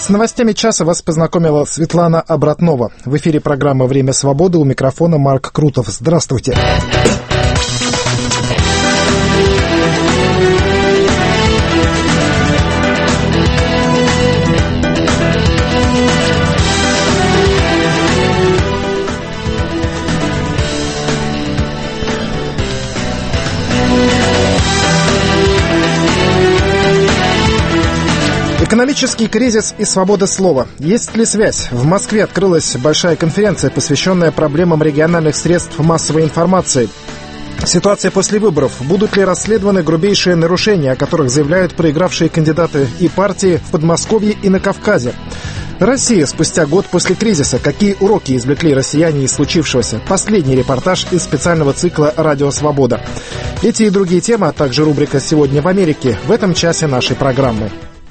С новостями часа вас познакомила Светлана Обратнова. В эфире программа «Время свободы», у микрофона Марк Крутов. Здравствуйте. Экономический кризис и свобода слова. Есть ли связь? В Москве открылась большая конференция, посвященная проблемам региональных средств массовой информации. Ситуация после выборов. Будут ли расследованы грубейшие нарушения, о которых заявляют проигравшие кандидаты и партии в Подмосковье и на Кавказе? Россия спустя год после кризиса. Какие уроки извлекли россияне из случившегося? Последний репортаж из специального цикла «Радио Свобода». Эти и другие темы, а также рубрика «Сегодня в Америке» в этом часе нашей программы.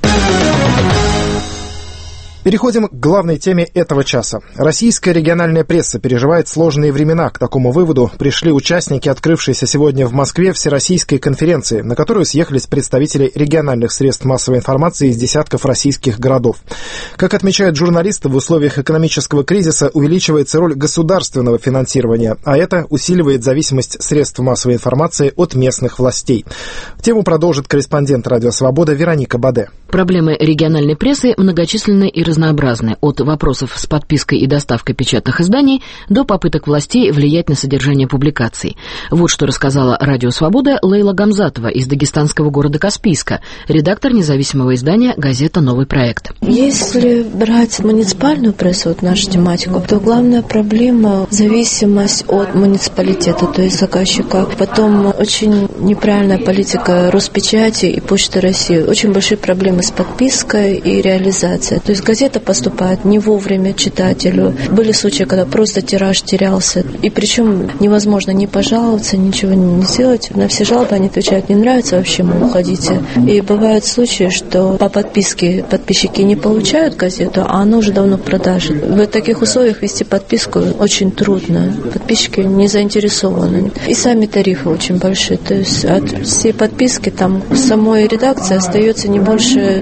Переходим к главной теме этого часа. Российская региональная пресса переживает сложные времена. К такому выводу пришли участники открывшейся сегодня в Москве Всероссийской конференции, на которую съехались представители региональных средств массовой информации из десятков российских городов. Как отмечают журналисты, в условиях экономического кризиса увеличивается роль государственного финансирования, а это усиливает зависимость средств массовой информации от местных властей. Тему продолжит корреспондент «Радио Свобода» Вероника Баде. Проблемы региональной прессы многочисленны и разнообразны, от вопросов с подпиской и доставкой печатных изданий до попыток властей влиять на содержание публикаций. Вот что рассказала «Радио Свобода» Лейла Гамзатова из дагестанского города Каспийска, редактор независимого издания «Газета Новый проект». Если брать муниципальную прессу, вот нашу тематику, то главная проблема – зависимость от муниципалитета, то есть заказчика. Потом очень неправильная политика Роспечати и Почты России. Очень большие проблемы с подпиской и реализацией. То есть газета поступает не вовремя читателю. Были случаи, когда просто тираж терялся. И причем невозможно ни пожаловаться, ничего не сделать. На все жалобы они отвечают: не нравится, вообще, мы уходите. И бывают случаи, что по подписке подписчики не получают газету, а она уже давно в продаже. В таких условиях вести подписку очень трудно. Подписчики не заинтересованы. И сами тарифы очень большие. То есть от всей подписки там самой редакции остается не больше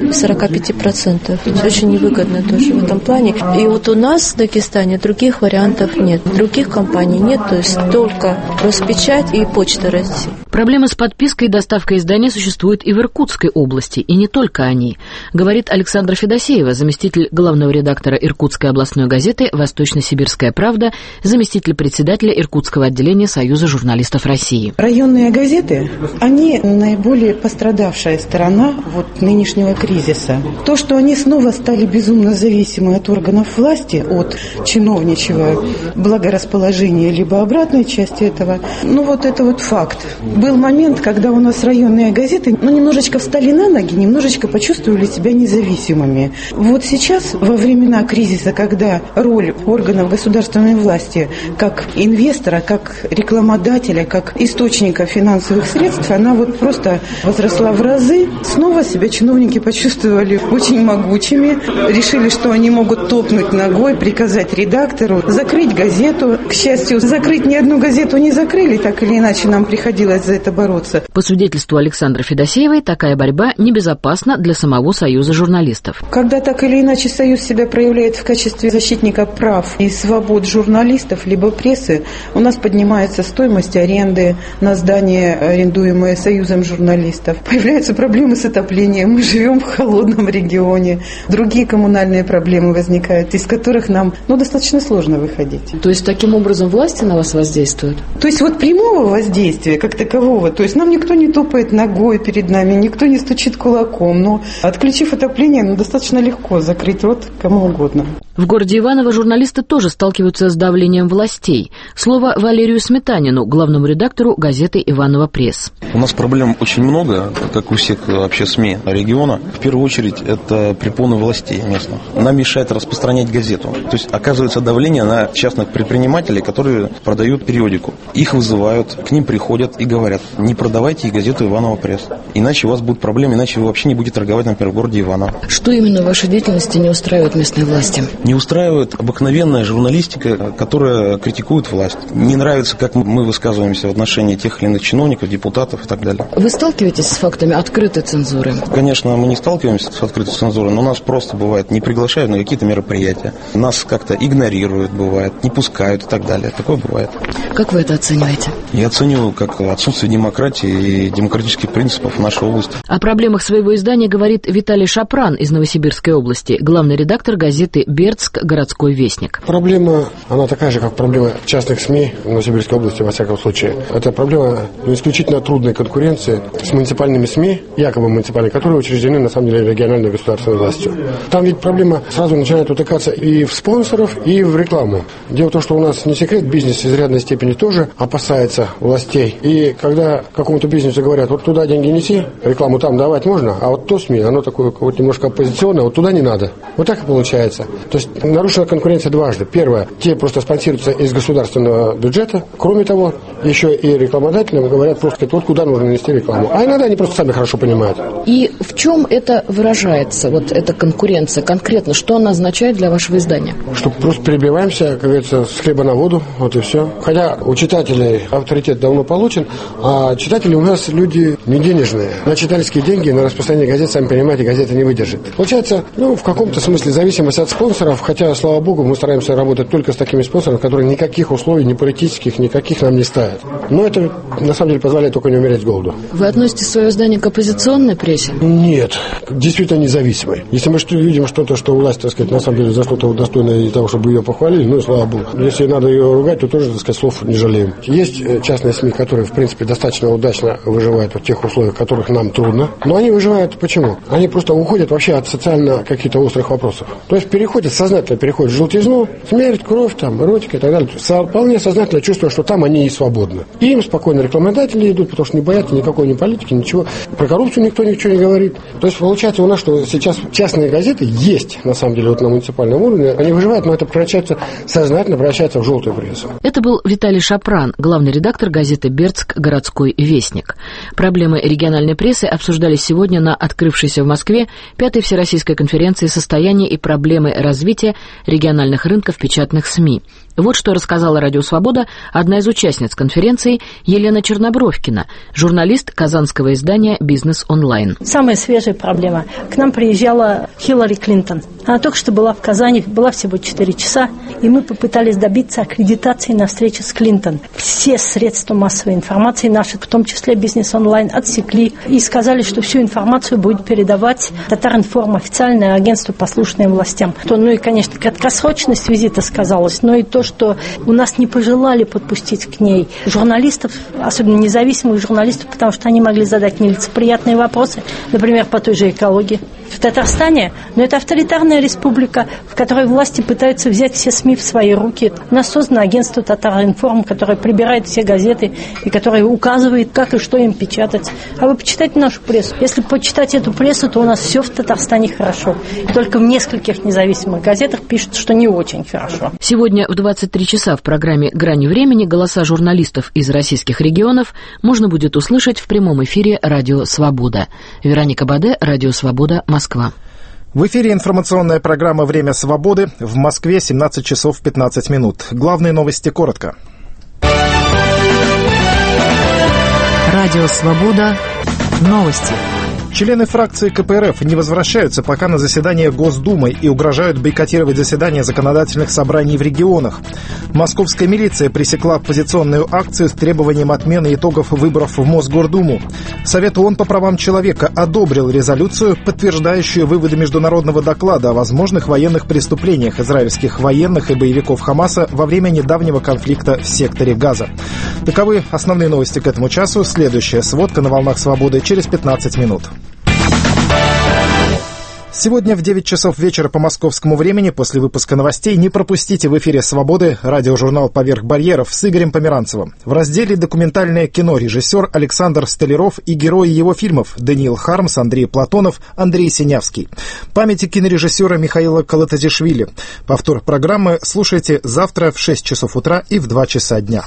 45%. Очень невыгодно тоже в этом плане. И вот у нас в Дагестане других вариантов нет. Других компаний нет, то есть только Роспечать и Почта России. Проблемы с подпиской и доставкой изданий существуют и в Иркутской области, и не только они, говорит Александра Федосеева, заместитель главного редактора Иркутской областной газеты «Восточно-Сибирская правда», заместитель председателя Иркутского отделения Союза журналистов России. Районные газеты, они наиболее пострадавшая сторона нынешнего кризиса. То, что они снова стали безумно зависимы от органов власти, от чиновничьего благорасположения, либо обратной части этого, это факт. Был момент, когда у нас районные газеты немножечко встали на ноги, немножечко почувствовали себя независимыми. Вот сейчас, во времена кризиса, когда роль органов государственной власти как инвестора, как рекламодателя, как источника финансовых средств, она просто возросла в разы, снова себя чиновники почувствовали очень могучими, решили, что они могут топнуть ногой, приказать редактору закрыть газету. К счастью, закрыть ни одну газету не закрыли, так или иначе нам приходилось за это бороться. По свидетельству Александры Федосеевой, такая борьба небезопасна для самого Союза журналистов. Когда так или иначе Союз себя проявляет в качестве защитника прав и свобод журналистов либо прессы, у нас поднимается стоимость аренды на здания, арендуемые Союзом журналистов. Появляются проблемы с отоплением. Мы живем в холодном регионе. Другие коммунальные проблемы возникают, из которых нам достаточно сложно выходить. То есть таким образом власти на вас воздействуют? То есть прямого воздействия как такового, то есть нам никто не топает ногой перед нами, никто не стучит кулаком, но отключив отопление, достаточно легко закрыть рот кому угодно. В городе Иваново журналисты тоже сталкиваются с давлением властей. Слово Валерию Сметанину, главному редактору газеты «Иваново Пресс». У нас проблем очень много, как у всех вообще СМИ региона. В первую очередь это препоны властей местных. Нам мешает распространять газету. То есть оказывается давление на частных предпринимателей, которые продают периодику. Их вызывают, к ним приходят и говорят: не продавайте газету «Иваново Пресс», иначе у вас будут проблемы, иначе вы вообще не будете торговать, например, в городе Иваново. Что именно в вашей деятельности не устраивает местные власти? Не Не устраивает обыкновенная журналистика, которая критикует власть. Не нравится, как мы высказываемся в отношении тех или иных чиновников, депутатов и так далее. Вы сталкиваетесь с фактами открытой цензуры? Конечно, мы не сталкиваемся с открытой цензурой, но нас просто, бывает, не приглашают на какие-то мероприятия. Нас как-то игнорируют, бывает, не пускают и так далее. Такое бывает. Как вы это оцениваете? Я оцениваю как отсутствие демократии и демократических принципов в нашей области. О проблемах своего издания говорит Виталий Шапран из Новосибирской области, главный редактор газеты «Бердск. Городской вестник». Проблема, она такая же, как проблема частных СМИ в Новосибирской области, во всяком случае. Это проблема исключительно трудной конкуренции с муниципальными СМИ, якобы муниципальными, которые учреждены, на самом деле, региональной государственной властью. Там ведь проблема сразу начинает утыкаться и в спонсоров, и в рекламу. Дело в том, что у нас не секрет, бизнес в изрядной степени тоже опасается властей. И когда какому-то бизнесу говорят, вот туда деньги неси, рекламу там давать можно, а вот то СМИ, оно такое вот немножко оппозиционное, вот туда не надо. Вот так и получается. То есть нарушена конкуренция дважды. Первое, те просто спонсируются из государственного бюджета. Кроме того, еще и рекламодателям говорят просто, вот куда нужно нести рекламу. А иногда они просто сами хорошо понимают. И в чем это выражается, вот эта конкуренция конкретно? Что она означает для вашего издания? Что просто перебиваемся, как говорится, с хлеба на воду, вот и все. Хотя у читателей авторитет давно получен, а читатели у нас люди не денежные. На читательские деньги, на распространение газет, сами понимаете, газета не выдержит. Получается, в каком-то смысле зависимость от спонсоров, хотя, слава богу, мы стараемся работать только с такими спонсорами, которые никаких условий, ни политических, никаких нам не ставят. Но это, на самом деле, позволяет только не умереть с голоду. Вы относите свое издание к оппозиционной прессе? Нет, действительно независимой. Если мы видим что-то, что власть, так сказать, на самом деле за что-то достойное того, чтобы ее похвалили, и слава богу. Если надо ее ругать, то тоже, так сказать, слов не жалеем. Есть частные СМИ, которые, в принципе, достаточно удачно выживают в тех условиях, в которых нам трудно. Но они выживают почему? Они просто уходят вообще от социально каких-то острых вопросов. То есть сознательно переходят в желтизну, смерть, кровь, эротика и так далее. Вполне сознательно чувствуя, что там они и свободны. И им спокойно рекламодатели идут, потому что не боятся никакой ни политики, ничего. Про коррупцию никто ничего не говорит. То есть получается у нас, что сейчас частные газеты есть, на самом деле, на муниципальном уровне. Они выживают, но это сознательно превращается в желтую прессу. Это был Виталий Шапран, главный редактор газеты «Бердск. Городской вестник». Проблемы региональной прессы обсуждались сегодня на открывшейся в Москве 5-й Всероссийской конференции «Состояние и проблемы развития региональных рынков печатных СМИ». Вот что рассказала «Радио Свобода» одна из участниц конференции Елена Чернобровкина, журналист казанского издания «Бизнес онлайн». Самая свежая проблема. К нам приезжала Хиллари Клинтон. Она только что была в Казани, была всего 4 часа, и мы попытались добиться аккредитации на встрече с Клинтон. Все средства массовой информации наши, в том числе «Бизнес онлайн», отсекли и сказали, что всю информацию будет передавать Татаринформ, официальное агентство, послушное властям. И, конечно, краткосрочность визита сказалась, но и то, что у нас не пожелали подпустить к ней журналистов, особенно независимых журналистов, потому что они могли задать нелицеприятные вопросы, например, по той же экологии. В Татарстане, но это авторитарная республика, в которой власти пытаются взять все СМИ в свои руки. У нас создано агентство Татаринформ, которое прибирает все газеты и которое указывает, как и что им печатать. А вы почитайте нашу прессу. Если почитать эту прессу, то у нас все в Татарстане хорошо. И только в нескольких независимых газетах пишут, что не очень хорошо. Сегодня в 23 часа в программе «Грани времени» голоса журналистов из российских регионов можно будет услышать в прямом эфире «Радио Свобода». Вероника Баде, «Радио Свобода», Москва. В эфире информационная программа «Время свободы». В Москве 17 часов 15 минут. Главные новости коротко. Радио Свобода. Новости. Члены фракции КПРФ не возвращаются пока на заседание Госдумы и угрожают бойкотировать заседания законодательных собраний в регионах. Московская милиция пресекла оппозиционную акцию с требованием отмены итогов выборов в Мосгордуму. Совет ООН по правам человека одобрил резолюцию, подтверждающую выводы международного доклада о возможных военных преступлениях израильских военных и боевиков Хамаса во время недавнего конфликта в секторе Газа. Таковы основные новости к этому часу. Следующая сводка на «Волнах Свободы» через 15 минут. Сегодня в 9 часов вечера по московскому времени, после выпуска новостей, не пропустите в эфире «Свободы» радиожурнал «Поверх барьеров» с Игорем Померанцевым. В разделе «Документальное кино» режиссер Александр Столяров и герои его фильмов Даниил Хармс, Андрей Платонов, Андрей Синявский. Памяти кинорежиссера Михаила Колотозишвили. Повтор программы слушайте завтра в 6 часов утра и в 2 часа дня.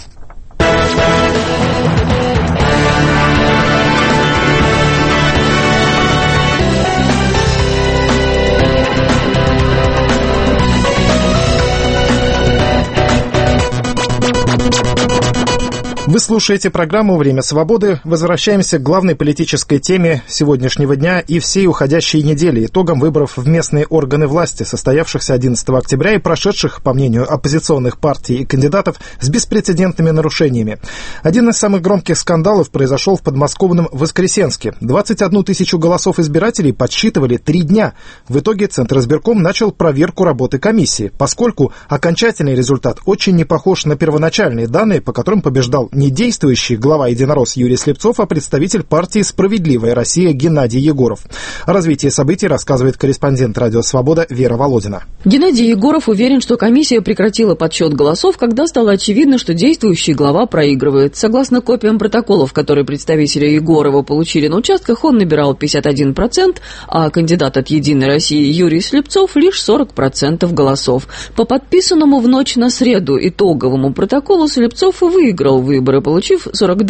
Вы слушаете программу «Время свободы». Возвращаемся к главной политической теме сегодняшнего дня и всей уходящей недели, итогам выборов в местные органы власти, состоявшихся 11 октября и прошедших, по мнению оппозиционных партий и кандидатов, с беспрецедентными нарушениями. Один из самых громких скандалов произошел в подмосковном Воскресенске. 21 тысячу голосов избирателей подсчитывали 3 дня. В итоге Центр избирком начал проверку работы комиссии, поскольку окончательный результат очень не похож на первоначальные данные, по которым побеждал не действующий глава «Единорос» Юрий Слепцов, а представитель партии «Справедливая Россия» Геннадий Егоров. О развитии событий рассказывает корреспондент «Радио Свобода» Вера Володина. Геннадий Егоров уверен, что комиссия прекратила подсчет голосов, когда стало очевидно, что действующий глава проигрывает. Согласно копиям протоколов, которые представители Егорова получили на участках, он набирал 51%, а кандидат от «Единой России» Юрий Слепцов лишь 40% голосов. По подписанному в ночь на среду итоговому протоколу Слепцов выиграл выборы, получив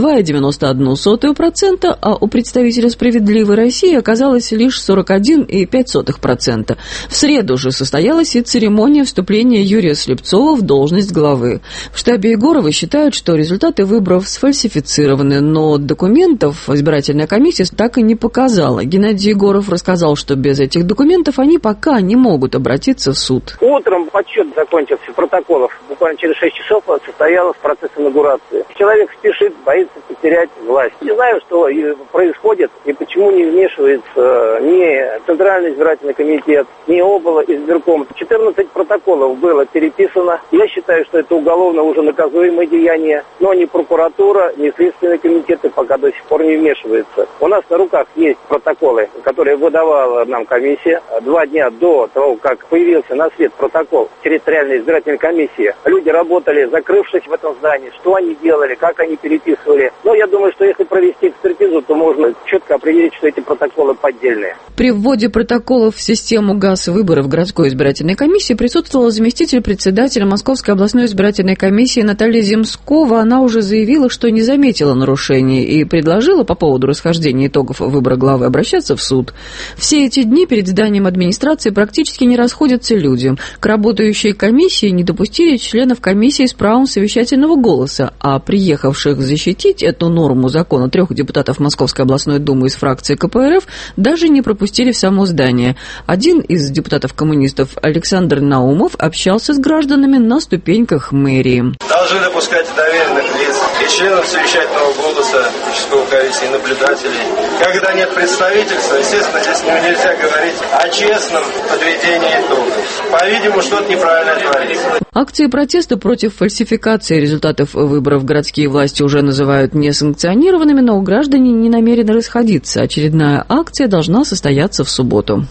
42,91%, а у представителя «Справедливой России» оказалось лишь 41,05%. В среду же состоялась и церемония вступления Юрия Слепцова в должность главы. В штабе Егорова считают, что результаты выборов сфальсифицированы, но документов избирательная комиссия так и не показала. Геннадий Егоров рассказал, что без этих документов они пока не могут обратиться в суд. Утром подсчет закончился протоколов. Буквально через 6 часов состоялся процесс инаугурации. Человек спешит, боится потерять власть. Не знаю, что происходит и почему не вмешивается ни Центральный избирательный комитет, ни обл. Избирком. 14 протоколов было переписано. Я считаю, что это уголовно уже наказуемое деяние, но ни прокуратура, ни Следственный комитет пока до сих пор не вмешивается. У нас на руках есть протоколы, которые выдавала нам комиссия. 2 дня до того, как появился на свет протокол территориальной избирательной комиссии, люди работали, закрывшись в этом здании. Что они делали, как они переписывали. Но я думаю, что если провести экспертизу, то можно четко определить, что эти протоколы поддельные. При вводе протоколов в систему ГАС-выборов городской избирательной комиссии присутствовала заместитель председателя Московской областной избирательной комиссии Наталья Земскова. Она уже заявила, что не заметила нарушений и предложила по поводу расхождения итогов выбора главы обращаться в суд. Все эти дни перед зданием администрации практически не расходятся люди. К работающей комиссии не допустили членов комиссии с правом совещательного голоса, а приехавших защитить эту норму закона 3 депутатов Московской областной думы из фракции КПРФ даже не пропустили в само здание. Один из депутатов-коммунистов, Александр Наумов, общался с гражданами на ступеньках мэрии. Должны допускать доверенных лиц и членов совещательного голоса, участковой комиссии, наблюдателей. Когда нет представительства, естественно, здесь нельзя говорить о честном подведении итогов. По-видимому, что-то неправильно творится. Акции протеста против фальсификации результатов выборов городские власти уже называют несанкционированными, но граждане не намерены расходиться. Очередная акция должна состояться в субботу.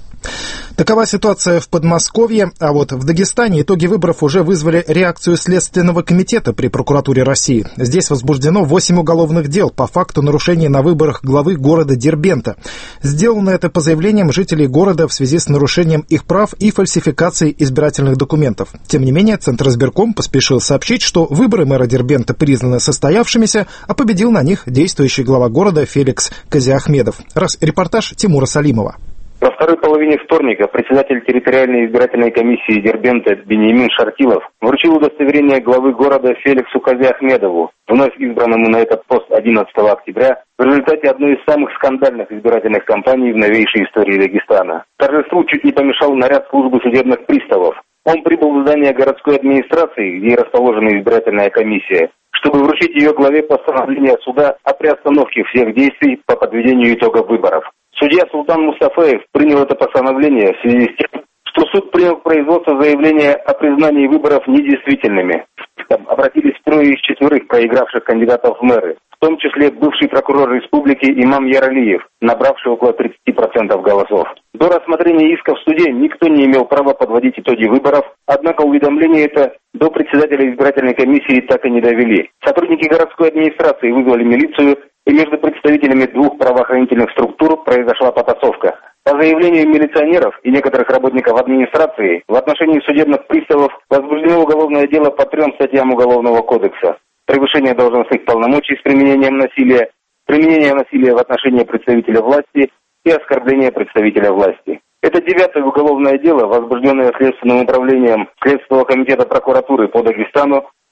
Такова ситуация в Подмосковье, а вот в Дагестане итоги выборов уже вызвали реакцию Следственного комитета при прокуратуре России. Здесь возбуждено 8 уголовных дел по факту нарушения на выборах главы города Дербента. Сделано это по заявлениям жителей города в связи с нарушением их прав и фальсификацией избирательных документов. Тем не менее, Центр избирком поспешил сообщить, что выборы мэра Дербента признаны состоявшимися, а победил на них действующий глава города Феликс Казиахмедов. Репортаж Тимура Салимова. Во второй половине вторника председатель территориальной избирательной комиссии Дербента Беньямин Шартилов вручил удостоверение главы города Феликсу Казиахмедову, вновь избранному на этот пост 11 октября, в результате одной из самых скандальных избирательных кампаний в новейшей истории Дагестана. Торжеству чуть не помешал наряд службы судебных приставов. Он прибыл в здание городской администрации, где расположена избирательная комиссия, чтобы вручить ее главе постановление суда о приостановке всех действий по подведению итогов выборов. Судья Султан Мустафаев принял это постановление в связи с тем, что суд принял к производству заявление о признании выборов недействительными. Обратились 3 из 4 проигравших кандидатов в мэры, в том числе бывший прокурор республики Имам Яралиев, набравший около 30% голосов. До рассмотрения иска в суде никто не имел права подводить итоги выборов, однако уведомление это до председателя избирательной комиссии так и не довели. Сотрудники городской администрации вызвали милицию, и между представителями 2 правоохранительных структур произошла потасовка. По заявлению милиционеров и некоторых работников администрации, в отношении судебных приставов возбуждено уголовное дело по 3 статьям Уголовного кодекса: превышение должностных полномочий с применением насилия, применение насилия в отношении представителя власти и оскорбление представителя власти. Это 9-е уголовное дело, возбужденное Следственным управлением Следственного комитета прокуратуры по Дагестану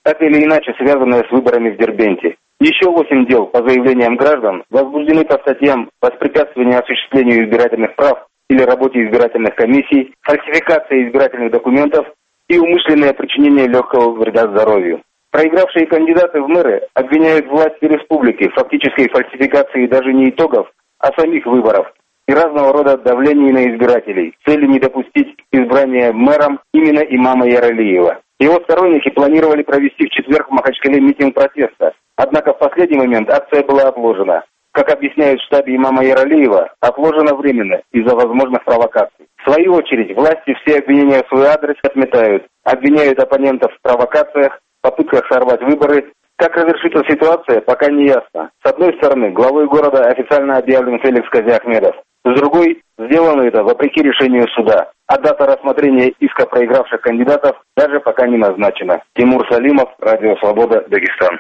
так или иначе связанное с выборами в Дербенте. Еще 8 дел по заявлениям граждан возбуждены по статьям «Воспрепятствование осуществлению избирательных прав» или работе избирательных комиссий, фальсификация избирательных документов и умышленное причинение легкого вреда здоровью. Проигравшие кандидаты в мэры обвиняют власти республики в фактической фальсификации даже не итогов, а самих выборов и разного рода давлении на избирателей с целью не допустить избрания мэром именно имама Яралиева. Его сторонники планировали провести в четверг в Махачкале митинг протеста, однако в последний момент акция была отложена. Как объясняют в штабе имама Яралиева, отложена временно из-за возможных провокаций. В свою очередь, власти все обвинения в свой адрес отметают, обвиняют оппонентов в провокациях, попытках сорвать выборы. Как разрешится ситуация, пока не ясно. С одной стороны, главой города официально объявлен Феликс Казиахмедов. С другой, сделано это вопреки решению суда. А дата рассмотрения иска проигравших кандидатов даже пока не назначена. Тимур Салимов, Радио Свобода, Дагестан.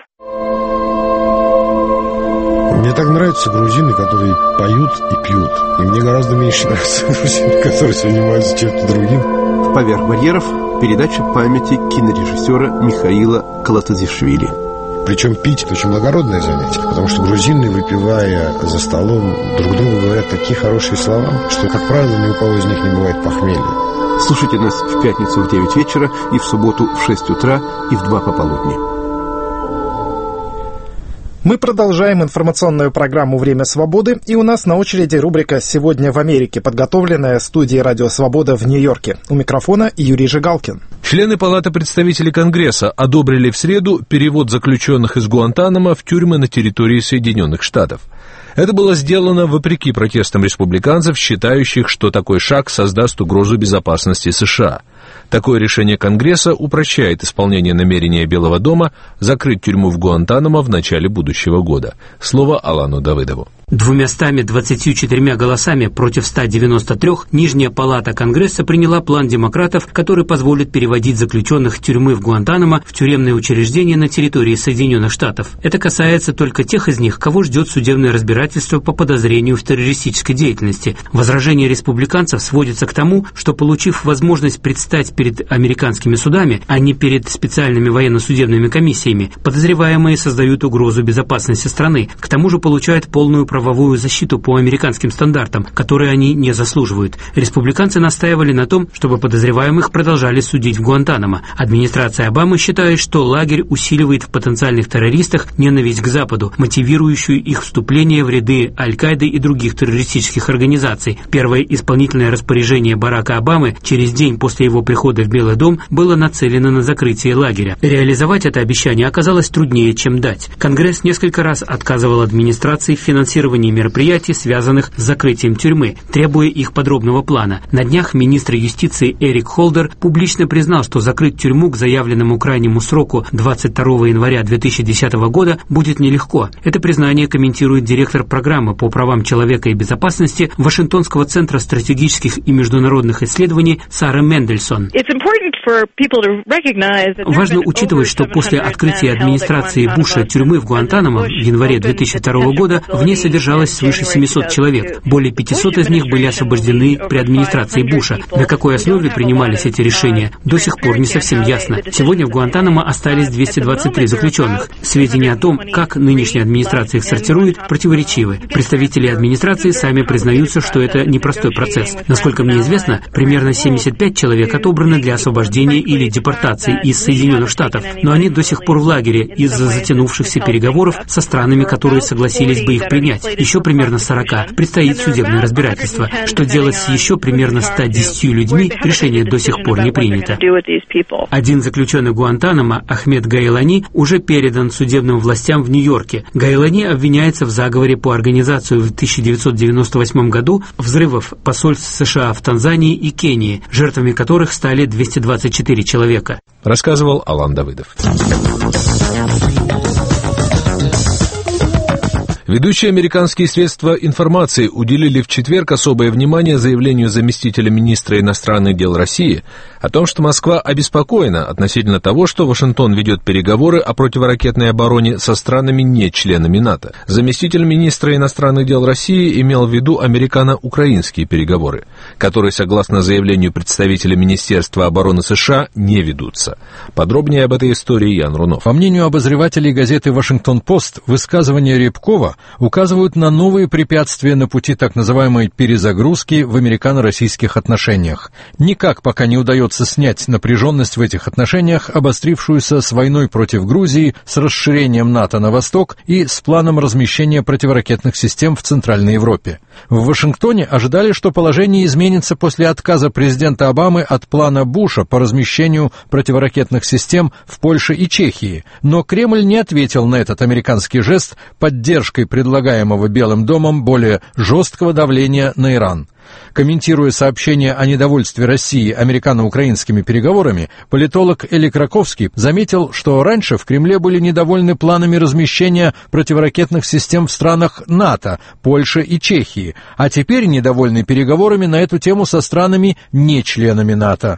Мне так нравятся грузины, которые поют и пьют. И мне гораздо меньше нравятся грузины, которые занимаются чем-то другим. «Поверх барьеров» – передача памяти кинорежиссера Михаила Колотозишвили. Причем пить – это очень благородное занятие, потому что грузины, выпивая за столом, друг другу говорят такие хорошие слова, что, как правило, ни у кого из них не бывает похмелья. Слушайте нас в пятницу в 9 вечера и в субботу в 6 утра и в 2 пополудни. Мы продолжаем информационную программу «Время свободы», и у нас на очереди рубрика «Сегодня в Америке», подготовленная студией «Радио Свобода» в Нью-Йорке. У микрофона Юрий Жигалкин. Члены Палаты представителей Конгресса одобрили в среду перевод заключенных из Гуантанамо в тюрьмы на территории Соединенных Штатов. Это было сделано вопреки протестам республиканцев, считающих, что такой шаг создаст угрозу безопасности США. Такое решение Конгресса упрощает исполнение намерения Белого дома закрыть тюрьму в Гуантанамо в начале будущего года. Слово Алану Давыдову. 224 голосами против 193 Нижняя палата Конгресса приняла план демократов, который позволит переводить заключенных тюрьмы в Гуантанамо в тюремные учреждения на территории Соединенных Штатов. Это касается только тех из них, кого ждет судебное разбирательство по подозрению в террористической деятельности. Возражение республиканцев сводится к тому, что, получив возможность предстать перед американскими судами, а не перед специальными военно-судебными комиссиями, подозреваемые создают угрозу безопасности страны. К тому же получают полную правовую защиту по американским стандартам, которые они не заслуживают. Республиканцы настаивали на том, чтобы подозреваемых продолжали судить в Гуантанамо. Администрация Обамы считает, что лагерь усиливает в потенциальных террористах ненависть к Западу, мотивирующую их вступление в ряды Аль-Каиды и других террористических организаций. Первое исполнительное распоряжение Барака Обамы через день после его прихода в Белый дом было нацелено на закрытие лагеря. Реализовать это обещание оказалось труднее, чем дать. Конгресс несколько раз отказывал администрации в финансировании мероприятий, связанных с закрытием тюрьмы, требуя их подробного плана. На днях министр юстиции Эрик Холдер публично признал, что закрыть тюрьму к заявленному крайнему сроку 22 января 2010 года будет нелегко. Это признание комментирует директор программы по правам человека и безопасности Вашингтонского центра стратегических и международных исследований Сара Мендельсон. Важно учитывать, что после открытия администрации Буша тюрьмы в Гуантанамо в январе 2002 года в ней содержалось свыше 700 человек. Более 500 из них были освобождены при администрации Буша. На какой основе принимались эти решения, до сих пор не совсем ясно. Сегодня в Гуантанамо остались 223 заключенных. Сведения о том, как нынешняя администрация их сортирует, противоречивы. Представители администрации сами признаются, что это непростой процесс. Насколько мне известно, примерно 75 человек отобраны для освобождения или депортации из Соединенных Штатов, но они до сих пор в лагере из-за затянувшихся переговоров со странами, которые согласились бы их принять. Еще примерно 40 предстоит судебное разбирательство. Что делать с еще примерно 110 людьми, решение до сих пор не принято. Один заключенный Гуантанамо, Ахмед Гайлани, уже передан судебным властям в Нью-Йорке. Гайлани обвиняется в заговоре по организации в 1998 году взрывов посольств США в Танзании и Кении, жертвами которых стали 224 человека. Рассказывал Алан Давыдов. Ведущие американские средства информации уделили в четверг особое внимание заявлению заместителя министра иностранных дел России о том, что Москва обеспокоена относительно того, что Вашингтон ведет переговоры о противоракетной обороне со странами, не членами НАТО. Заместитель министра иностранных дел России имел в виду американо-украинские переговоры, которые, согласно заявлению представителя Министерства обороны США, не ведутся. Подробнее об этой истории Ян Рунов. По мнению обозревателей газеты «Вашингтон-Пост», высказывания Рябкова указывают на новые препятствия на пути так называемой перезагрузки в американо-российских отношениях. Никак пока не удается снять напряженность в этих отношениях, обострившуюся с войной против Грузии, с расширением НАТО на восток и с планом размещения противоракетных систем в Центральной Европе. В Вашингтоне ожидали, что положение изменится после отказа президента Обамы от плана Буша по размещению противоракетных систем в Польше и Чехии, но Кремль не ответил на этот американский жест поддержкой предлагаемого Белым домом более жесткого давления на Иран. Комментируя сообщение о недовольстве России американо-украинскими переговорами, политолог Эли Краковский заметил, что раньше в Кремле были недовольны планами размещения противоракетных систем в странах НАТО, Польше и Чехии, а теперь недовольны переговорами на эту тему со странами, не членами НАТО.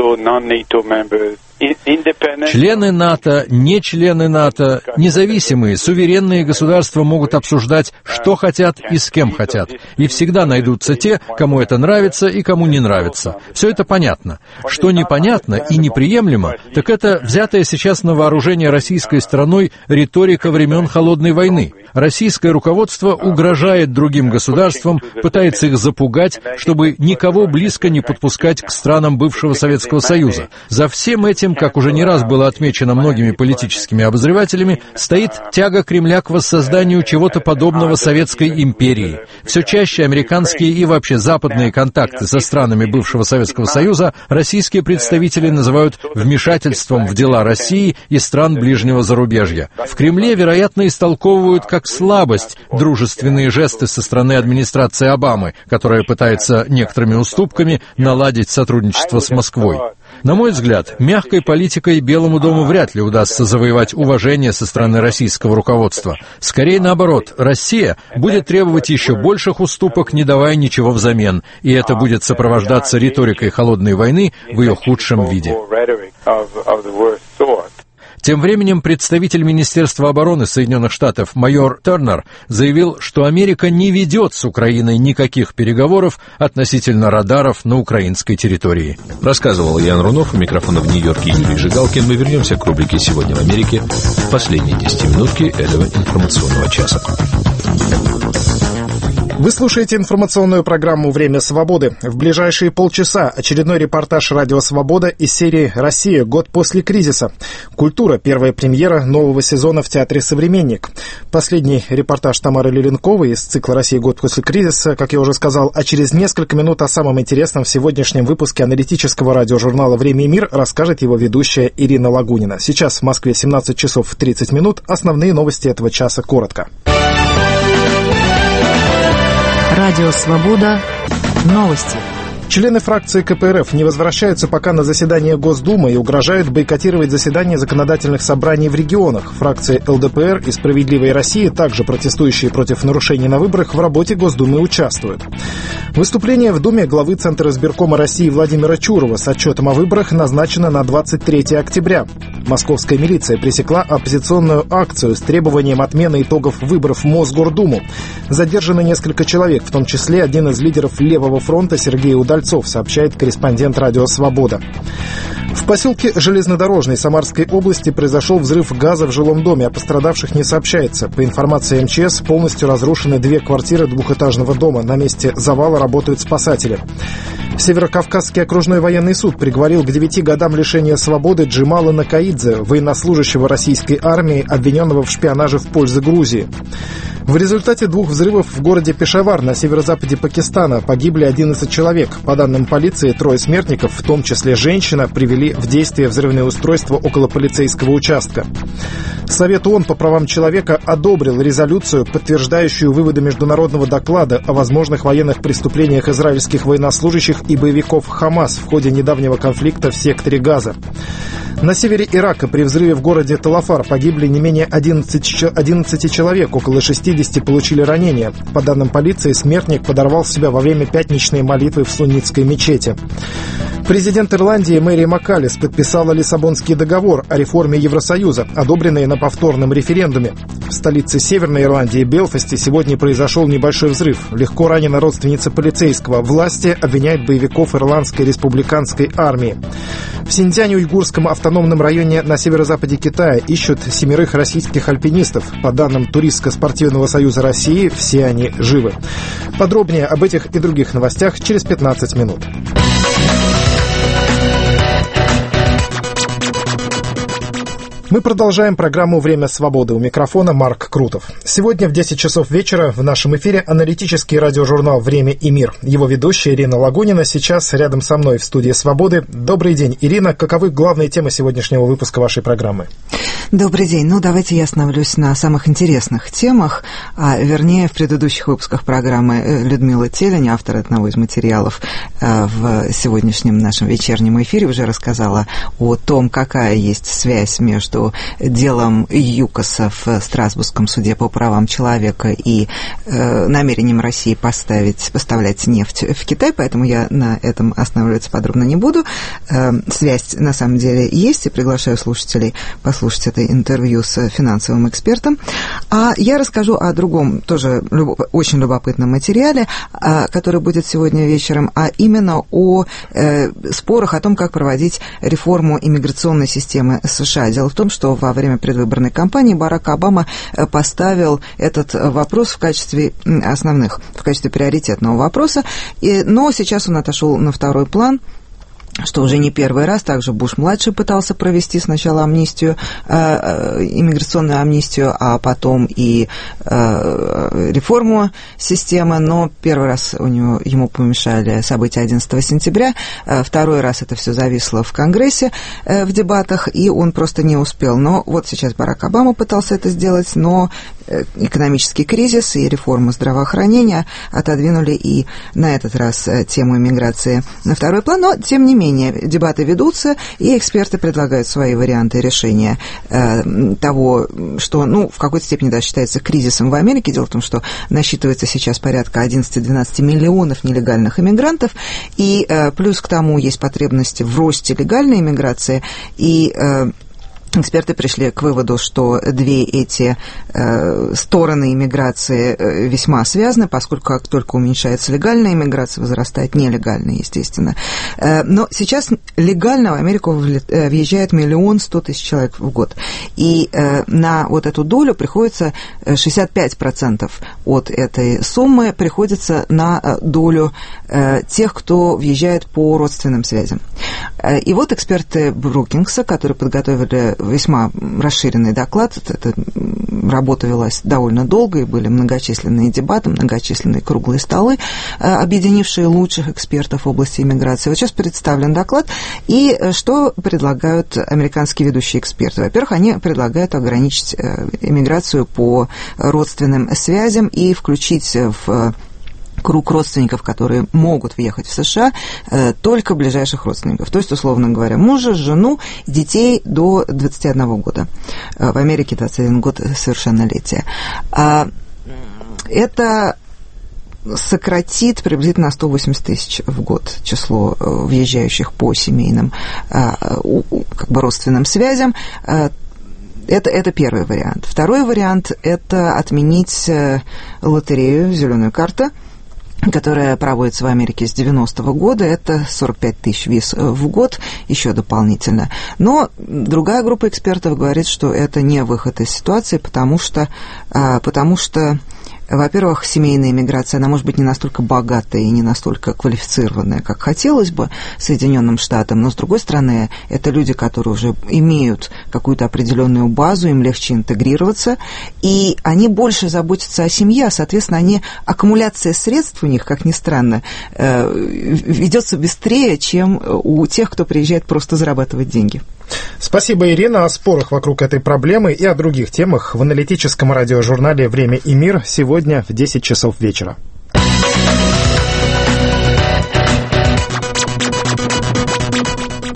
Члены НАТО, не члены НАТО, независимые, суверенные государства могут обсуждать, что хотят и с кем хотят. И всегда найдутся те, кому это нравится и кому не нравится. Все это понятно. Что непонятно и неприемлемо, так это взятая сейчас на вооружение российской стороной риторика времен Холодной войны. Российское руководство угрожает другим государствам, пытается их запугать, чтобы никого близко не подпускать к странам бывшего Советского Союза. За всем этим, как уже не раз было отмечено многими политическими обозревателями, стоит тяга Кремля к воссозданию чего-то подобного Советской империи. Все чаще американские и вообще западные контакты со странами бывшего Советского Союза российские представители называют вмешательством в дела России и стран ближнего зарубежья. В Кремле, вероятно, истолковывают как слабость дружественные жесты со стороны администрации Обамы, которая пытается некоторыми уступками наладить сотрудничество с Москвой. На мой взгляд, мягкой политикой Белому дому вряд ли удастся завоевать уважение со стороны российского руководства. Скорее наоборот, Россия будет требовать еще больших уступок, не давая ничего взамен, и это будет сопровождаться риторикой холодной войны в ее худшем виде. Тем временем представитель Министерства обороны Соединенных Штатов майор Тернер заявил, что Америка не ведет с Украиной никаких переговоров относительно радаров на украинской территории. Рассказывал Ян Рунов, у микрофона в Нью-Йорке Юрий Жигалкин. Мы вернемся к рубрике «Сегодня в Америке» в последние 10-минутки этого информационного часа. Вы слушаете информационную программу «Время свободы». В ближайшие полчаса очередной репортаж «Радио Свобода» из серии «Россия. Год после кризиса». Культура. Первая премьера нового сезона в Театре «Современник». Последний репортаж Тамары Леренковой из цикла «Россия. Год после кризиса», как я уже сказал, а через несколько минут о самом интересном в сегодняшнем выпуске аналитического радиожурнала «Время и мир» расскажет его ведущая Ирина Лагунина. Сейчас в Москве 17 часов 30 минут. Основные новости этого часа коротко. Радио «Свобода». Новости. Члены фракции КПРФ не возвращаются пока на заседание Госдумы и угрожают бойкотировать заседания законодательных собраний в регионах. Фракции ЛДПР и «Справедливой России», также протестующие против нарушений на выборах, в работе Госдумы участвуют. Выступление в Думе главы Центра избиркома России Владимира Чурова с отчетом о выборах назначено на 23 октября. Московская милиция пресекла оппозиционную акцию с требованием отмены итогов выборов в Мосгордуму. Задержаны несколько человек, в том числе один из лидеров Левого фронта Сергей Удальцов, сообщает корреспондент «Радио Свобода». В поселке Железнодорожный Самарской области произошел взрыв газа в жилом доме, о пострадавших не сообщается. По информации МЧС, полностью разрушены 2 квартиры двухэтажного дома. На месте завала работают спасатели. Северокавказский окружной военный суд приговорил к 9 годам лишения свободы Джемала Накаидзе, военнослужащего российской армии, обвиненного в шпионаже в пользу Грузии. В результате 2 взрывов в городе Пешавар на северо-западе Пакистана погибли 11 человек. По данным полиции, 3 смертников, в том числе женщина, привели в действие взрывные устройства около полицейского участка. Совет ООН по правам человека одобрил резолюцию, подтверждающую выводы международного доклада о возможных военных преступлениях израильских военнослужащих и боевиков ХАМАС в ходе недавнего конфликта в секторе Газа. На севере Ирака при взрыве в городе Талафар погибли не менее 11 человек, около 60 получили ранения. По данным полиции, смертник подорвал себя во время пятничной молитвы в суннитской мечети. Президент Ирландии Мэри МакКаллес подписала Лиссабонский договор о реформе Евросоюза, одобренный на повторном референдуме. В столице Северной Ирландии, Белфасте, сегодня произошел небольшой взрыв. Легко ранена родственница полицейского. Власти обвиняют боевиков Ирландской республиканской армии. В Синьцзяне-Уйгурском автономном районе на северо-западе Китая ищут 7 российских альпинистов. По данным Туристско-спортивного союза России, все они живы. Подробнее об этих и других новостях через 15 минут. Мы продолжаем программу «Время свободы». У микрофона Марк Крутов. Сегодня в 10 часов вечера в нашем эфире аналитический радиожурнал «Время и мир». Его ведущая Ирина Лагунина сейчас рядом со мной в студии «Свободы». Добрый день, Ирина. Каковы главные темы сегодняшнего выпуска вашей программы? Добрый день. Давайте я остановлюсь на самых интересных темах, вернее, в предыдущих выпусках программы Людмила Телень, автор одного из материалов в сегодняшнем нашем вечернем эфире, уже рассказала о том, какая есть связь между делом ЮКОСа в Страсбургском суде по правам человека и намерением России поставлять нефть в Китай, поэтому я на этом останавливаться подробно не буду. Связь на самом деле есть, и приглашаю слушателей послушать это интервью с финансовым экспертом. А я расскажу о другом, тоже очень любопытном материале, который будет сегодня вечером, а именно о спорах о том, как проводить реформу иммиграционной системы США. Дело в том, что во время предвыборной кампании Барак Обама поставил этот вопрос в качестве приоритетного вопроса, но сейчас он отошел на второй план, что уже не первый раз. Также Буш-младший пытался провести сначала иммиграционную амнистию, а потом и реформу системы, но первый раз ему помешали события 11 сентября, второй раз это все зависло в Конгрессе в дебатах, и он просто не успел. Но вот сейчас Барак Обама пытался это сделать, но экономический кризис и реформа здравоохранения отодвинули и на этот раз тему иммиграции на второй план, но тем не менее дебаты ведутся, и эксперты предлагают свои варианты решения того, что, в какой-то степени даже считается кризисом в Америке. Дело в том, что насчитывается сейчас порядка 11-12 миллионов нелегальных иммигрантов, и плюс к тому есть потребности в росте легальной иммиграции, и эксперты пришли к выводу, что две эти стороны иммиграции весьма связаны, поскольку как только уменьшается легальная иммиграция, возрастает нелегальная, естественно. Но сейчас легально в Америку въезжает 1 100 000 человек в год. И на вот эту долю приходится 65% от этой суммы приходится на долю тех, кто въезжает по родственным связям. И вот эксперты Брукингса, которые подготовили весьма расширенный доклад, эта работа велась довольно долго, и были многочисленные дебаты, многочисленные круглые столы, объединившие лучших экспертов в области иммиграции. Вот сейчас представлен доклад, и что предлагают американские ведущие эксперты? Во-первых, они предлагают ограничить иммиграцию по родственным связям и включить в круг родственников, которые могут въехать в США, только ближайших родственников. То есть, условно говоря, мужа, жену, детей до 21 года. В Америке 21 год совершеннолетия. Это сократит приблизительно 180 000 в год число въезжающих по семейным родственным связям. Это первый вариант. Второй вариант – это отменить лотерею «Зеленая карта», которая проводится в Америке с 90-го года, это 45 000 виз в год, еще дополнительно. Но другая группа экспертов говорит, что это не выход из ситуации, потому что во-первых, семейная иммиграция, она может быть не настолько богатая и не настолько квалифицированная, как хотелось бы Соединенным Штатам, но, с другой стороны, это люди, которые уже имеют какую-то определенную базу, им легче интегрироваться, и они больше заботятся о семье, а, соответственно, аккумуляция средств у них, как ни странно, ведется быстрее, чем у тех, кто приезжает просто зарабатывать деньги. Спасибо, Ирина. О спорах вокруг этой проблемы и о других темах в аналитическом радиожурнале «Время и мир» сегодня в 10 часов вечера.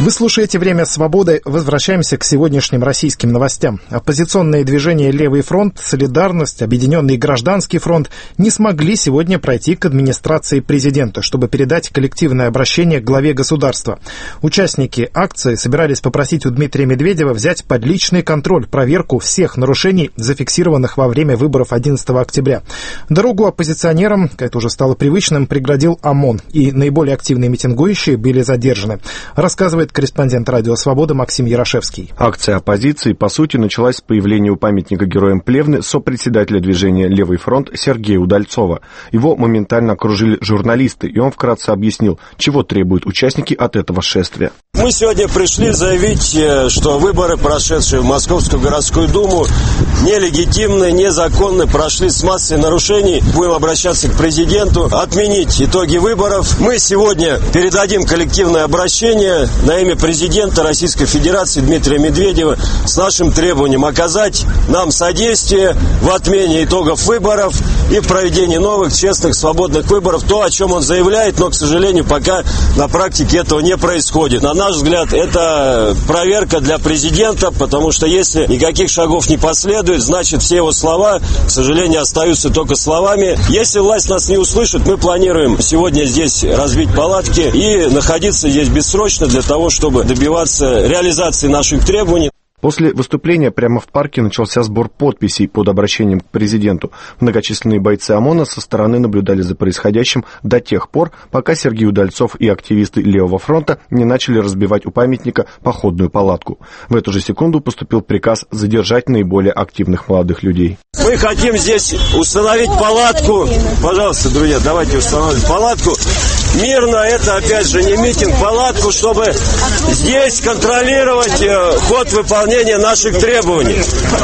Вы слушаете «Время свободы». Возвращаемся к сегодняшним российским новостям. Оппозиционные движения «Левый фронт», «Солидарность», Объединенный гражданский фронт не смогли сегодня пройти к администрации президента, чтобы передать коллективное обращение к главе государства. Участники акции собирались попросить у Дмитрия Медведева взять под личный контроль проверку всех нарушений, зафиксированных во время выборов 11 октября. Дорогу оппозиционерам, как это уже стало привычным, преградил ОМОН, и наиболее активные митингующие были задержаны. Рассказывает корреспондент «Радио Свобода» Максим Ярошевский. Акция оппозиции, по сути, началась с появления у памятника героям Плевны сопредседателя движения «Левый фронт» Сергея Удальцова. Его моментально окружили журналисты, и он вкратце объяснил, чего требуют участники от этого шествия. Мы сегодня пришли заявить, что выборы, прошедшие в Московскую городскую думу, нелегитимны, незаконны, прошли с массой нарушений. Будем обращаться к президенту, отменить итоги выборов. Мы сегодня передадим коллективное обращение на имя президента Российской Федерации Дмитрия Медведева с нашим требованием оказать нам содействие в отмене итогов выборов и в проведении новых, честных, свободных выборов. То, о чем он заявляет, но, к сожалению, пока на практике этого не происходит. На наш взгляд, это проверка для президента, потому что если никаких шагов не последует, значит, все его слова, к сожалению, остаются только словами. Если власть нас не услышит, мы планируем сегодня здесь разбить палатки и находиться здесь бессрочно для того, чтобы добиваться реализации наших требований. После выступления прямо в парке начался сбор подписей под обращением к президенту. Многочисленные бойцы ОМОНа со стороны наблюдали за происходящим до тех пор, пока Сергей Удальцов и активисты Левого фронта не начали разбивать у памятника походную палатку. В эту же секунду поступил приказ задержать наиболее активных молодых людей. Мы хотим здесь установить палатку. Пожалуйста, друзья, давайте установим палатку. Мирно, это опять же не митинг, палатку, чтобы здесь контролировать ход выполнения наших требований.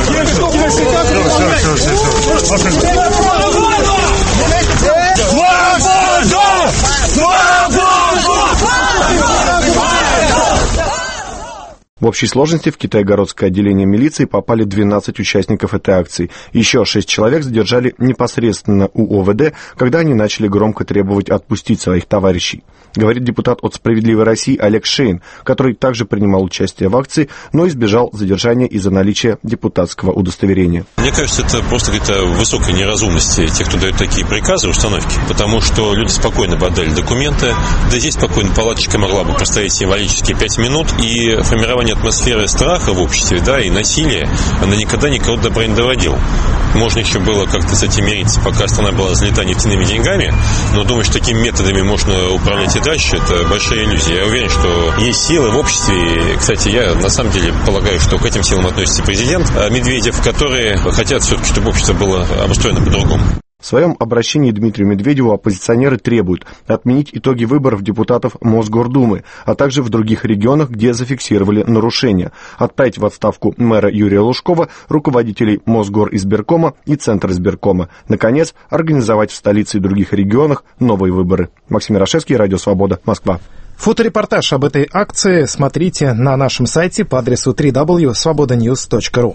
В общей сложности в Китайгородское отделение милиции попали 12 участников этой акции. Еще 6 человек задержали непосредственно у ОВД, когда они начали громко требовать отпустить своих товарищей. Говорит депутат от «Справедливой России» Олег Шейн, который также принимал участие в акции, но избежал задержания из-за наличия депутатского удостоверения. Мне кажется, это просто какая-то высокая неразумность тех, кто дает такие приказы, установки, потому что люди спокойно бы отдали документы, да здесь спокойно палаточка могла бы простоять символически 5 минут, и формирование атмосферы страха в обществе, да, и насилия, она никогда никого добра не доводила. Можно еще было как-то с этим мириться, пока страна была залита нефтяными деньгами, но думаю, что такими методами можно управлять и дальше, это большая иллюзия. Я уверен, что есть силы в обществе, и, кстати, я на самом деле полагаю, что к этим силам относится президент Медведев, которые хотят все-таки, чтобы общество было обустроено по-другому. В своем обращении Дмитрию Медведеву оппозиционеры требуют отменить итоги выборов депутатов Мосгордумы, а также в других регионах, где зафиксировали нарушения, отправить в отставку мэра Юрия Лужкова, руководителей Мосгоризбиркома и Центризбиркома. Наконец, организовать в столице и других регионах новые выборы. Максим Ярошевский, Радио Свобода, Москва. Фоторепортаж об этой акции смотрите на нашем сайте по адресу www.svobodanews.ru.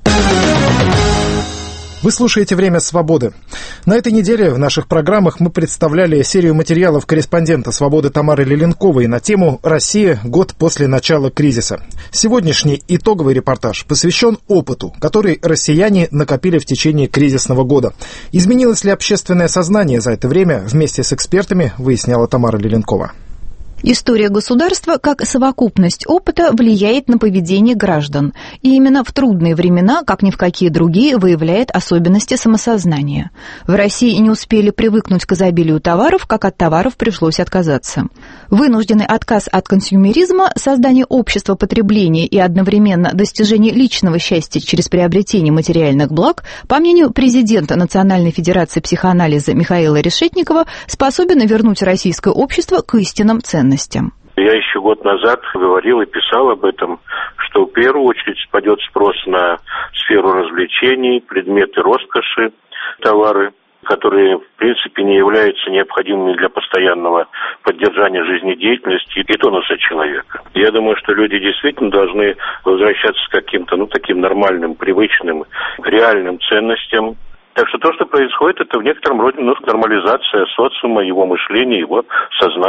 Вы слушаете «Время свободы». На этой неделе в наших программах мы представляли серию материалов корреспондента «Свободы» Тамары Леленковой на тему «Россия. Год после начала кризиса». Сегодняшний итоговый репортаж посвящен опыту, который россияне накопили в течение кризисного года. Изменилось ли общественное сознание за это время, вместе с экспертами, выясняла Тамара Леленкова. История государства как совокупность опыта влияет на поведение граждан. И именно в трудные времена, как ни в какие другие, выявляет особенности самосознания. В России не успели привыкнуть к изобилию товаров, как от товаров пришлось отказаться. Вынужденный отказ от консюмеризма, создание общества потребления и одновременно достижение личного счастья через приобретение материальных благ, по мнению президента Национальной федерации психоанализа Михаила Решетникова, способен вернуть российское общество к истинным ценностям. Я еще год назад говорил и писал об этом, что в первую очередь спадет спрос на сферу развлечений, предметы роскоши, товары, которые, в принципе, не являются необходимыми для постоянного поддержания жизнедеятельности и тонуса человека. Я думаю, что люди действительно должны возвращаться к каким-то, таким нормальным, привычным, реальным ценностям. Так что то, что происходит, это в некотором роде нормализация социума, его мышления, его сознания.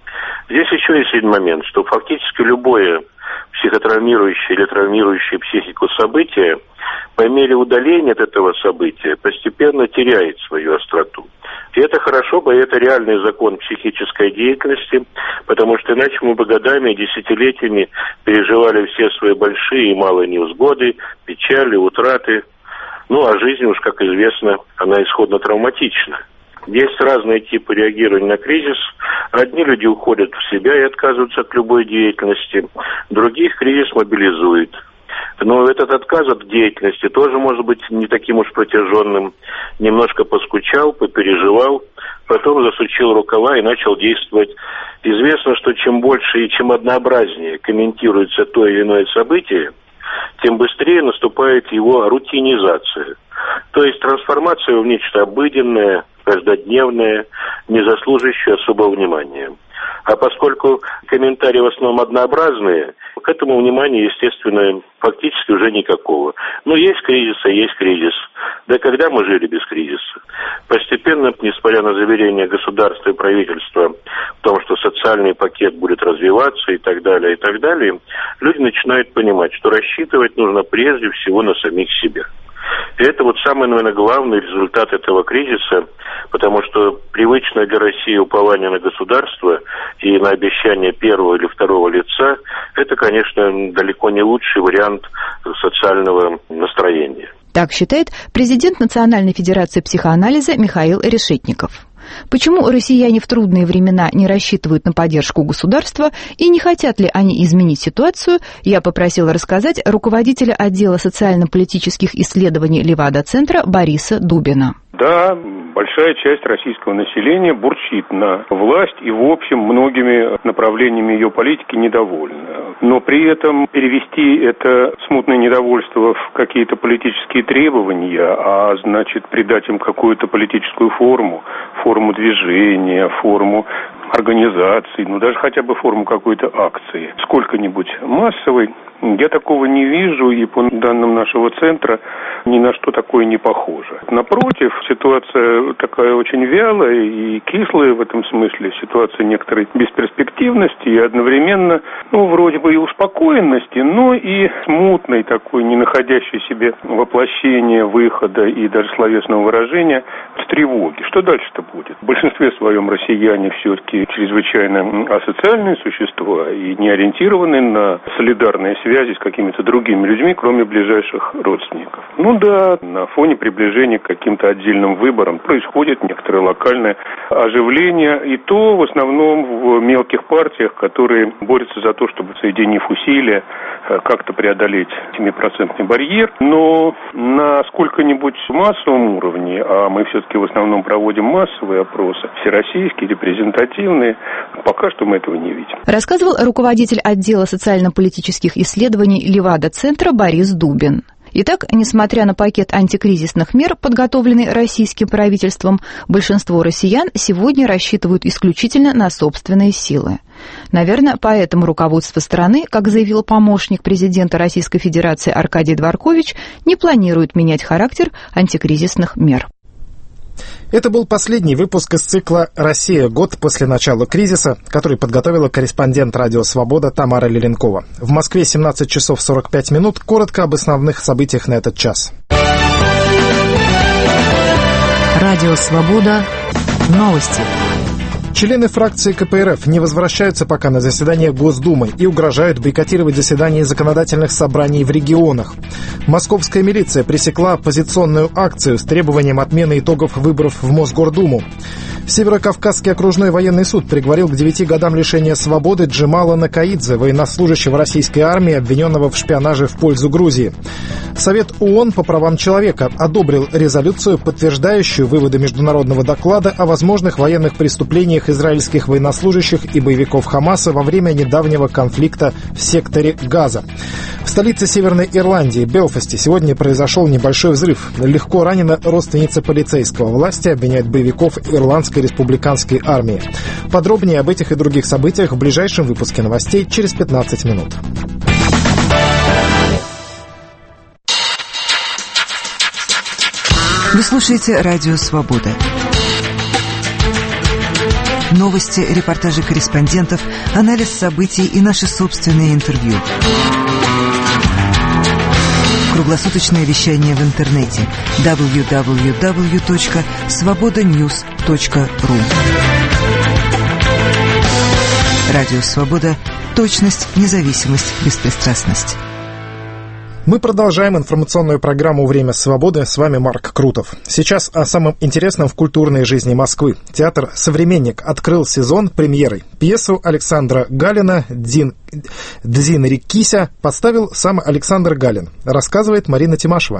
Здесь еще есть один момент, что фактически любое психотравмирующее или травмирующее психику событие по мере удаления от этого события постепенно теряет свою остроту. И это хорошо, и это реальный закон психической деятельности, потому что иначе мы бы годами и десятилетиями переживали все свои большие и малые невзгоды, печали, утраты. Ну, а жизнь уж, как известно, она исходно травматична. Есть разные типы реагирования на кризис. Одни люди уходят в себя и отказываются от любой деятельности, других кризис мобилизует. Но этот отказ от деятельности тоже может быть не таким уж протяженным. Немножко поскучал, попереживал, потом засучил рукава и начал действовать. Известно, что чем больше и чем однообразнее комментируется то или иное событие, тем быстрее наступает его рутинизация. То есть трансформация в нечто обыденное, каждодневное, не заслуживающее особого внимания. А поскольку комментарии в основном однообразные, к этому внимания, естественно, фактически уже никакого. Но есть кризис, а есть кризис. Да когда мы жили без кризиса? Постепенно, несмотря на заверения государства и правительства в том, что социальный пакет будет развиваться и так далее, люди начинают понимать, что рассчитывать нужно прежде всего на самих себя. И это вот самый, наверное, главный результат этого кризиса, потому что привычное для России упование на государство и на обещание первого или второго лица, это, конечно, далеко не лучший вариант социального настроения. Так считает президент Национальной федерации психоанализа Михаил Решетников. Почему россияне в трудные времена не рассчитывают на поддержку государства и не хотят ли они изменить ситуацию, я попросила рассказать руководителя отдела социально-политических исследований Левада-центра Бориса Дубина. Да, большая часть российского населения бурчит на власть и, в общем, многими направлениями ее политики недовольна. Но при этом перевести это смутное недовольство в какие-то политические требования, а значит придать им какую-то политическую форму движения, форму организации, даже хотя бы форму какой-то акции, сколько-нибудь массовой, я такого не вижу, и по данным нашего центра ни на что такое не похоже. Напротив, ситуация такая очень вялая и кислая в этом смысле, ситуация некоторой бесперспективности и одновременно, вроде бы и успокоенности, но и смутной такой, не находящей себе воплощения, выхода и даже словесного выражения с тревоги. Что дальше-то будет? В большинстве своем россияне все-таки чрезвычайно асоциальные существа и не ориентированы на солидарные связи с какими-то другими людьми, кроме ближайших родственников. На фоне приближения к каким-то отдельным выборам происходит некоторое локальное оживление, и то в основном в мелких партиях, которые борются за то, чтобы, соединив усилия, как-то преодолеть 7% барьер. Но на сколько-нибудь массовом уровне, а мы все-таки в основном проводим массовые опросы, всероссийские, репрезентативные, пока что мы этого не видим. Рассказывал руководитель отдела социально-политических исследований Левада-центра Борис Дубин. Итак, несмотря на пакет антикризисных мер, подготовленный российским правительством, большинство россиян сегодня рассчитывают исключительно на собственные силы. Наверное, поэтому руководство страны, как заявил помощник президента Российской Федерации Аркадий Дворкович, не планирует менять характер антикризисных мер. Это был последний выпуск из цикла «Россия. Год после начала кризиса», который подготовила корреспондент «Радио Свобода» Тамара Леленкова. В Москве 17 часов 45 минут. Коротко об основных событиях на этот час. Радио Свобода. Новости. Члены фракции КПРФ не возвращаются пока на заседание Госдумы и угрожают бойкотировать заседания законодательных собраний в регионах. Московская милиция пресекла оппозиционную акцию с требованием отмены итогов выборов в Мосгордуму. Северокавказский окружной военный суд приговорил к 9 годам лишения свободы Джемала Накаидзе, военнослужащего российской армии, обвиненного в шпионаже в пользу Грузии. Совет ООН по правам человека одобрил резолюцию, подтверждающую выводы международного доклада о возможных военных преступлениях израильских военнослужащих и боевиков Хамаса во время недавнего конфликта в секторе Газа. В столице Северной Ирландии, Белфасте, сегодня произошел небольшой взрыв. Легко ранена родственница полицейского. Власти обвиняют боевиков Ирландской республиканской армии. Подробнее об этих и других событиях в ближайшем выпуске новостей через 15 минут. Вы слушаете «Радио Свобода». Новости, репортажи корреспондентов, анализ событий и наши собственные интервью. Круглосуточное вещание в интернете www.svobodanews.ru. Радио «Свобода». Точность, независимость, беспристрастность. Мы продолжаем информационную программу «Время свободы». С вами Марк Крутов. Сейчас о самом интересном в культурной жизни Москвы. Театр «Современник» открыл сезон премьерой. Пьесу Александра Галина «Дзинри-Кися» поставил сам Александр Галин. Рассказывает Марина Тимашева.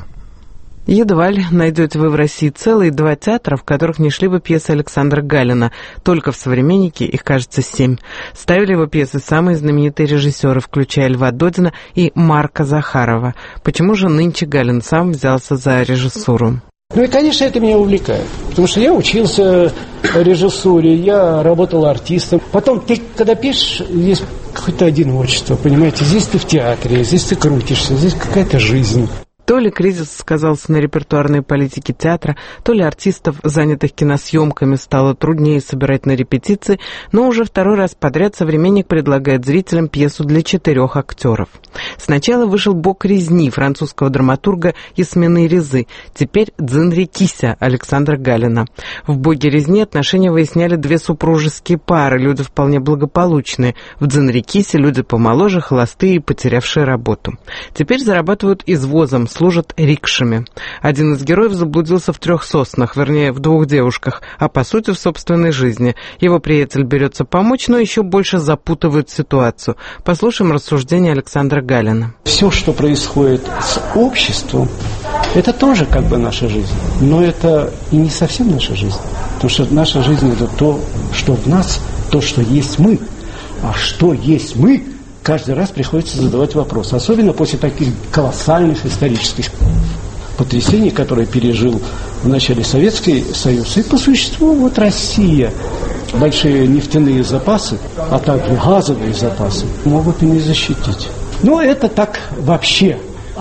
Едва ли найдете вы в России целые 2 театра, в которых не шли бы пьесы Александра Галина. Только в «Современнике» их, кажется, 7. Ставили его пьесы самые знаменитые режиссеры, включая Льва Додина и Марка Захарова. Почему же нынче Галин сам взялся за режиссуру? Ну и, конечно, это меня увлекает, потому что я учился режиссуре, я работал артистом. Потом ты, когда пишешь, есть какое-то одиночество, понимаете, здесь ты в театре, здесь ты крутишься, здесь какая-то жизнь. То ли кризис сказался на репертуарной политике театра, то ли артистов, занятых киносъемками, стало труднее собирать на репетиции, но уже 2-й раз подряд «Современник» предлагает зрителям пьесу для 4 актеров. Сначала вышел «Бог резни» французского драматурга Ясмины Резы, теперь «Дзинри-Кися» Александра Галина. В «Боге резни» отношения выясняли 2 супружеские пары, люди вполне благополучные. В «Дзинри-Кисе» люди помоложе, холостые и потерявшие работу. Теперь зарабатывают извозом, служат рикшами. Один из героев заблудился в 3 соснах, вернее, в 2 девушках, а по сути в собственной жизни. Его приятель берется помочь, но еще больше запутывает ситуацию. Послушаем рассуждения Александра Галина. Все, что происходит с обществом, это тоже как бы наша жизнь. Но это и не совсем наша жизнь. Потому что наша жизнь — это то, что в нас, то, что есть мы. А что есть мы, каждый раз приходится задавать вопрос. Особенно после таких колоссальных исторических потрясений, которые пережил в начале Советский Союз. И по существу вот Россия. Большие нефтяные запасы, а также газовые запасы могут и не защитить. Но это так вообще.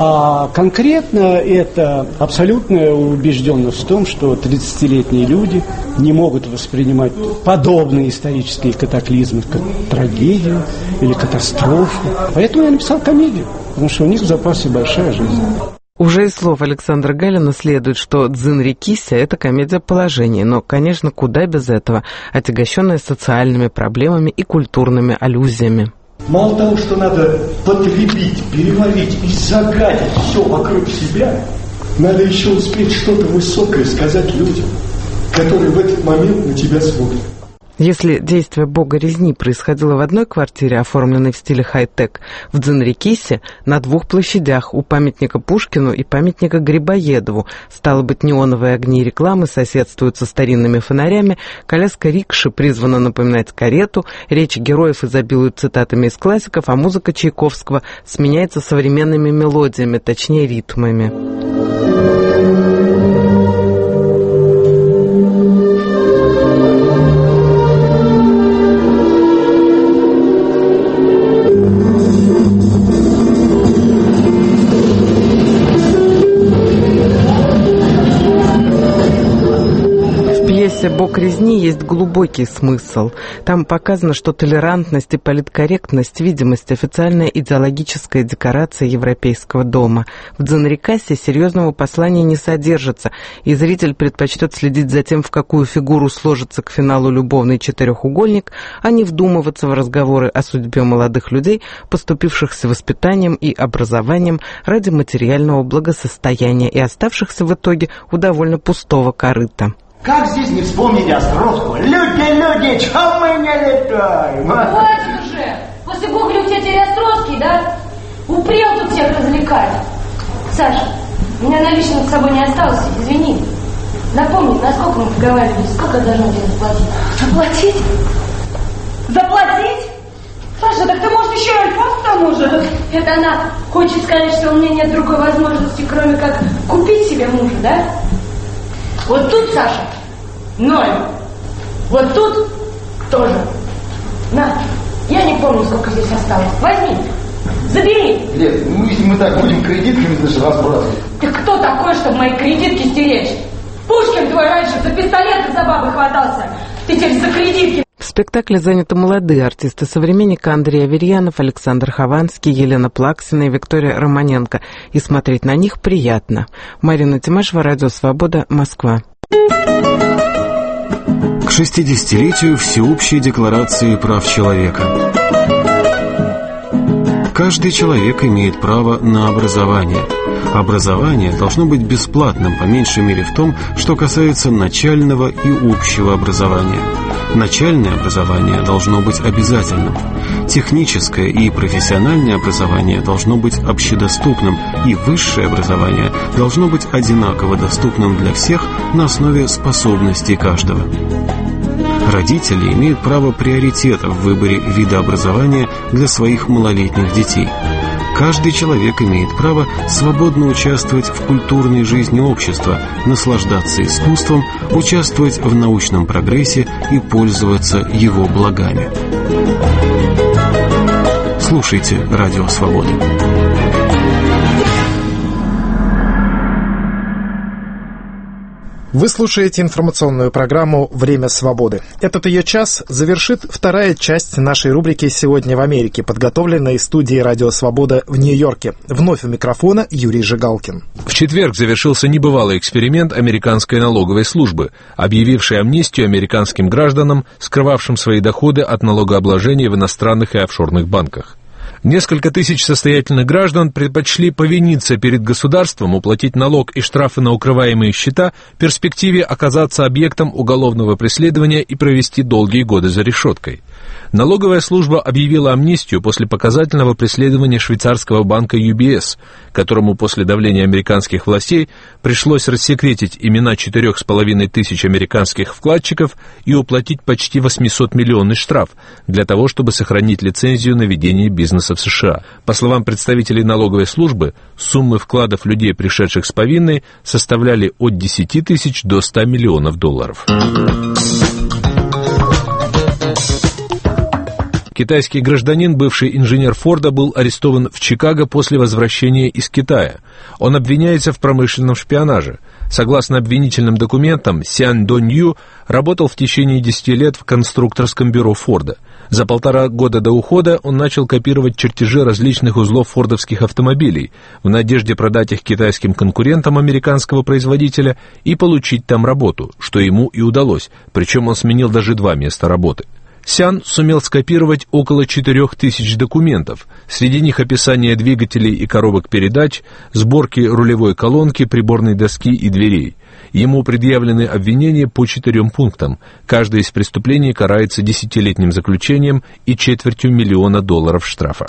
А конкретно это абсолютная убежденность в том, что 30-летние люди не могут воспринимать подобные исторические катаклизмы как трагедию или катастрофу. Поэтому я написал комедию, потому что у них в запасе большая жизнь. Уже из слов Александра Галина следует, что «Дзинри-Кися» — это комедия положений, но, конечно, куда без этого, отягощенная социальными проблемами и культурными аллюзиями. Мало того, что надо потребить, переварить и загадить все вокруг себя, надо еще успеть что-то высокое сказать людям, которые в этот момент на тебя смотрят. Если действие «Бога резни» происходило в одной квартире, оформленной в стиле хай-тек, в Дзинри-Кисе на 2 площадях, у памятника Пушкину и памятника Грибоедову. Стало быть, неоновые огни рекламы соседствуют со старинными фонарями, коляска рикши призвана напоминать карету, речи героев изобилуют цитатами из классиков, а музыка Чайковского сменяется современными мелодиями, точнее ритмами. «Бог резни» есть глубокий смысл. Там показано, что толерантность и политкорректность, видимость, официальная идеологическая декорация европейского дома. В «Дзинри-Кисе» серьезного послания не содержится, и зритель предпочтет следить за тем, в какую фигуру сложится к финалу любовный 4-угольник, а не вдумываться в разговоры о судьбе молодых людей, поступивших с воспитанием и образованием ради материального благосостояния и оставшихся в итоге у довольно пустого корыта. Как здесь не вспомнить Островского? Люди, чего мы не летаем? Хватит уже! После Гоголя у тебя теперь Островский, да? Упрел тут всех развлекать. Саша, у меня наличных с собой не осталось, извини. Напомни, насколько мы поговаривались, сколько я должна тебе заплатить? Заплатить? Заплатить? Саша, так ты, может, еще и альфонс к тому же? Это она хочет сказать, что у меня нет другой возможности, кроме как купить себе мужа, да? Вот тут, Саша, 0. Вот тут тоже. На, я не помню, сколько здесь осталось. Возьми, забери. Лет, ну если мы так будем кредитками даже разбрасывать. Ты кто такой, чтобы мои кредитки стеречь? Пушкин твой раньше за пистолет и за бабы хватался. Ты теперь за кредитки. спектакле заняты молодые артисты современника: Андрей Аверьянов, Александр Хованский, Елена Плаксина и Виктория Романенко. И смотреть на них приятно. Марина Тимашева, Радио Свобода, Москва. К 60-летию Всеобщей декларации прав человека. Каждый человек имеет право на образование. Образование должно быть бесплатным, по меньшей мере в том, что касается начального и общего образования. Начальное образование должно быть обязательным. Техническое и профессиональное образование должно быть общедоступным, и высшее образование должно быть одинаково доступным для всех на основе способностей каждого. Родители имеют право приоритета в выборе вида образования для своих малолетних детей. Каждый человек имеет право свободно участвовать в культурной жизни общества, наслаждаться искусством, участвовать в научном прогрессе и пользоваться его благами. Слушайте Радио Свобода. Вы слушаете информационную программу «Время свободы». Этот ее час завершит вторая часть нашей рубрики «Сегодня в Америке», подготовленная из студии «Радио Свобода» в Нью-Йорке. Вновь у микрофона Юрий Жигалкин. В четверг завершился небывалый эксперимент американской налоговой службы, объявившей амнистию американским гражданам, скрывавшим свои доходы от налогообложения в иностранных и офшорных банках. Несколько тысяч состоятельных граждан предпочли повиниться перед государством, уплатить налог и штрафы на укрываемые счета, в перспективе оказаться объектом уголовного преследования и провести долгие годы за решеткой. Налоговая служба объявила амнистию после показательного преследования швейцарского банка UBS, которому после давления американских властей пришлось рассекретить имена 4,5 тысяч американских вкладчиков и уплатить почти 800-миллионный штраф для того, чтобы сохранить лицензию на ведение бизнеса в США. По словам представителей налоговой службы, суммы вкладов людей, пришедших с повинной, составляли от 10 тысяч до 100 миллионов долларов. Китайский гражданин, бывший инженер Форда, был арестован в Чикаго после возвращения из Китая. Он обвиняется в промышленном шпионаже. Согласно обвинительным документам, Сян Донью работал в течение 10 лет в конструкторском бюро Форда. За 1,5 года до ухода он начал копировать чертежи различных узлов фордовских автомобилей в надежде продать их китайским конкурентам американского производителя и получить там работу, что ему и удалось, причем он сменил даже 2 места работы. Сян сумел скопировать около 4000 документов, среди них описание двигателей и коробок передач, сборки рулевой колонки, приборной доски и дверей. Ему предъявлены обвинения по 4 пунктам. Каждое из преступлений карается 10-летним заключением и $250 000 штрафа.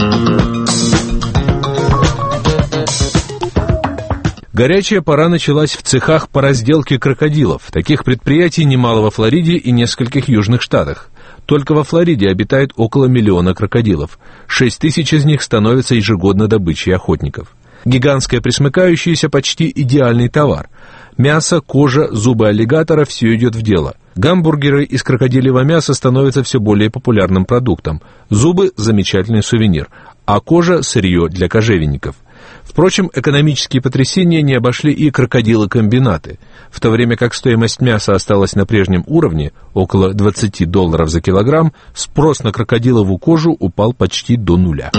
Горячая пора началась в цехах по разделке крокодилов. Таких предприятий немало во Флориде и нескольких южных штатах. Только во Флориде обитает около 1 миллиона крокодилов. 6 тысяч из них становятся ежегодно добычей охотников. Гигантское пресмыкающееся почти идеальный товар. Мясо, кожа, зубы аллигатора – все идет в дело. Гамбургеры из крокодилевого мяса становятся все более популярным продуктом. Зубы – замечательный сувенир, а кожа – сырье для кожевенников. Впрочем, экономические потрясения не обошли и крокодилокомбинаты. В то время как стоимость мяса осталась на прежнем уровне, около $20 за килограмм, спрос на крокодиловую кожу упал почти до нуля.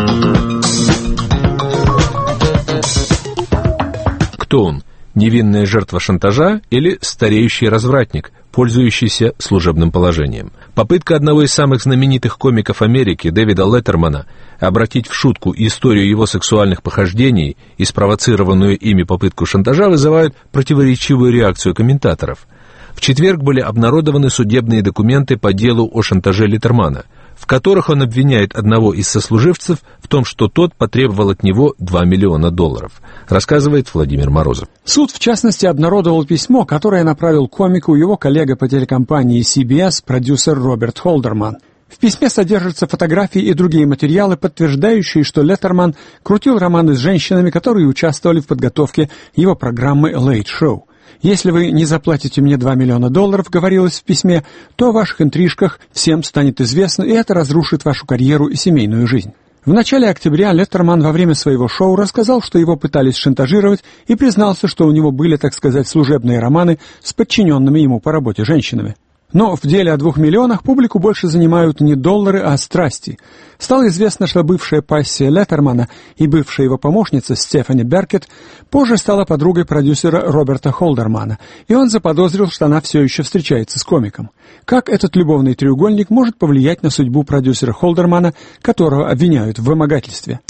Кто он? Невинная жертва шантажа или стареющий развратник, пользующийся служебным положением? Попытка одного из самых знаменитых комиков Америки, Дэвида Леттермана, обратить в шутку историю его сексуальных похождений и спровоцированную ими попытку шантажа вызывают противоречивую реакцию комментаторов. В четверг были обнародованы судебные документы по делу о шантаже Леттермана, в которых он обвиняет одного из сослуживцев в том, что тот потребовал от него $2 миллиона, рассказывает Владимир Морозов. Суд, в частности, обнародовал письмо, которое направил комику его коллега по телекомпании CBS, продюсер Роберт Холдерман. В письме содержатся фотографии и другие материалы, подтверждающие, что Леттерман крутил романы с женщинами, которые участвовали в подготовке его программы «Late Show». «Если вы не заплатите мне $2 миллиона», говорилось в письме, то о ваших интрижках всем станет известно, и это разрушит вашу карьеру и семейную жизнь. В начале октября Леттерман во время своего шоу рассказал, что его пытались шантажировать, и признался, что у него были, так сказать, служебные романы с подчиненными ему по работе женщинами. Но в деле о 2 миллионах публику больше занимают не доллары, а страсти. Стало известно, что бывшая пассия Леттермана и бывшая его помощница Стефани Беркет позже стала подругой продюсера Роберта Холдермана, и он заподозрил, что она все еще встречается с комиком. Как этот любовный треугольник может повлиять на судьбу продюсера Холдермана, которого обвиняют в вымогательстве?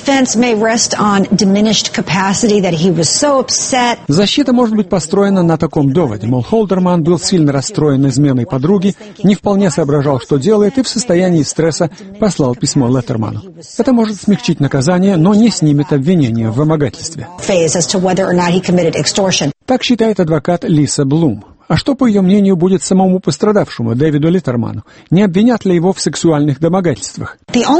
Защита может быть построена на таком доводе, мол, Холдерман был сильно расстроен изменой подруги, не вполне соображал, что делает, и в состоянии стресса послал письмо Леттерману. Это может смягчить наказание, но не снимет обвинение в вымогательстве. Так считает адвокат Лиса Блум. А что, по ее мнению, будет самому пострадавшему, Дэвиду Леттерману? Не обвинят ли его в сексуальных домогательствах?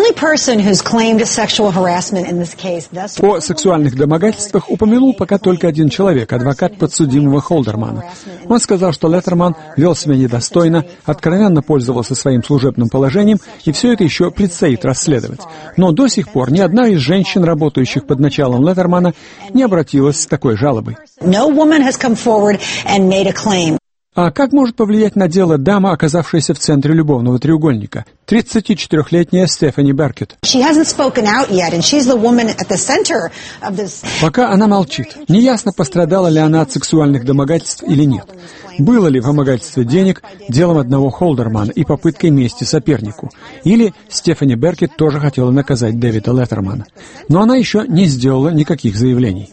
О сексуальных домогательствах упомянул пока только один человек, адвокат подсудимого Холдермана. Он сказал, что Леттерман вел себя недостойно, откровенно пользовался своим служебным положением, и все это еще предстоит расследовать. Но до сих пор ни одна из женщин, работающих под началом Леттермана, не обратилась с такой жалобой. А как может повлиять на дело дама, оказавшаяся в центре любовного треугольника? 34-летняя Стефани Беркет. Пока она молчит. Неясно, пострадала ли она от сексуальных домогательств или нет. Было ли вымогательство денег делом одного Холдермана и попыткой мести сопернику? Или Стефани Беркет тоже хотела наказать Дэвида Леттермана? Но она еще не сделала никаких заявлений.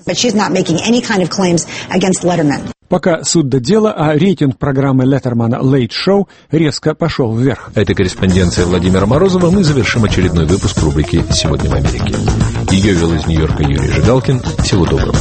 Пока суд до дела, а рейтинг программы Леттермана «Late Show» резко пошел вверх. Это корреспонденция Владимира Морозова. Мы завершим очередной выпуск рубрики «Сегодня в Америке». Ее вел из Нью-Йорка Юрий Жигалкин. Всего доброго.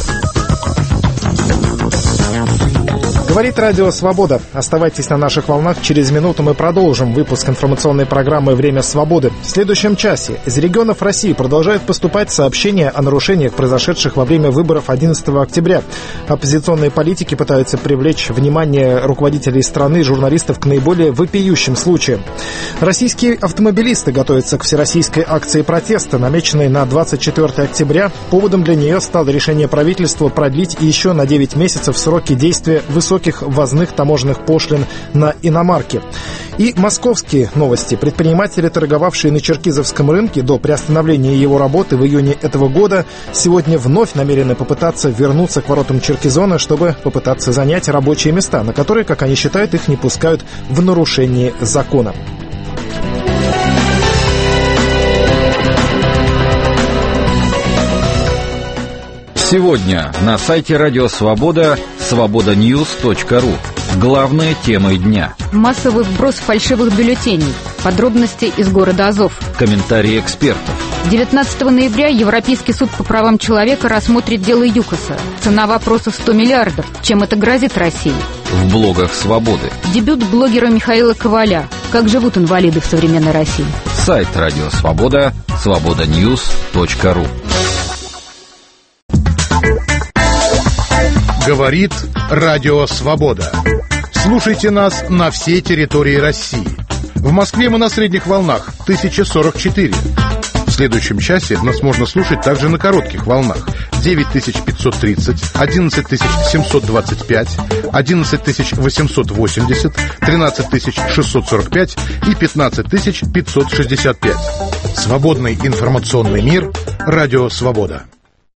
Говорит Радио Свобода. Оставайтесь на наших волнах. Через минуту мы продолжим выпуск информационной программы «Время свободы». В следующем часе из регионов России продолжают поступать сообщения о нарушениях, произошедших во время выборов 11 октября. Оппозиционные политики пытаются привлечь внимание руководителей страны и журналистов к наиболее вопиющим случаям. Российские автомобилисты готовятся к всероссийской акции протеста, намеченной на 24 октября. Поводом для нее стало решение правительства продлить еще на 9 месяцев сроки действия высоких ввозных таможенных пошлин на иномарки. И московские новости. Предприниматели, торговавшие на Черкизовском рынке до приостановления его работы в июне этого года, сегодня вновь намерены попытаться вернуться к воротам Черкизона, чтобы попытаться занять рабочие места, на которые, как они считают, их не пускают в нарушение закона. Сегодня на сайте Радио Свобода свободаньюз.ру. Главная тема дня. Массовый вброс фальшивых бюллетеней. Подробности из города Азов. Комментарии экспертов. 19 ноября Европейский суд по правам человека рассмотрит дело ЮКОСа. Цена вопроса 100 миллиардов. Чем это грозит России? В блогах Свободы. Дебют блогера Михаила Коваля. Как живут инвалиды в современной России. Сайт Радио Свобода свободаньюз.ру. Говорит Радио Свобода. Слушайте нас на всей территории России. В Москве мы на средних волнах 1044. В следующем часе нас можно слушать также на коротких волнах 9530, 11725, 11880, 13645 и 15565. Свободный информационный мир. Радио Свобода.